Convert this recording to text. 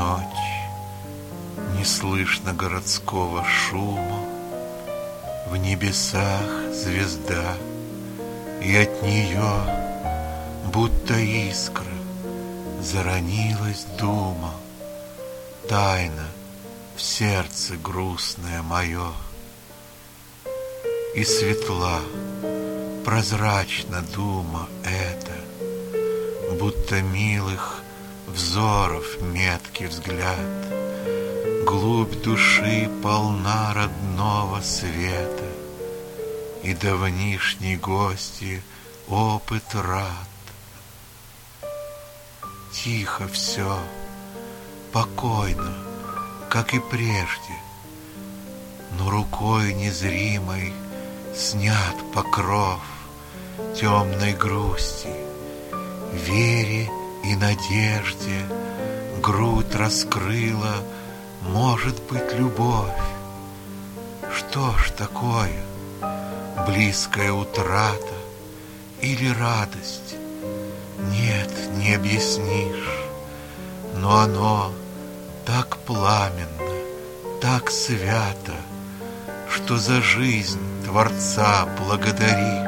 ночь, не слышно городского шума, в небесах звезда, и от нее, будто искра, заронилась дума, тайна в сердце грустное мое. И светла, прозрачна дума эта, будто милых взоров меткий взгляд, глубь души полна родного света, и давнишней гости опыт рад. Тихо все, покойно, как и прежде, но рукой незримой снят покров темной грусти, вере и надежде грудь раскрыла, может быть, любовь. Что ж такое? Близкая утрата или радость? Нет, не объяснишь, но оно так пламенно, так свято, что за жизнь Творца благодаришь.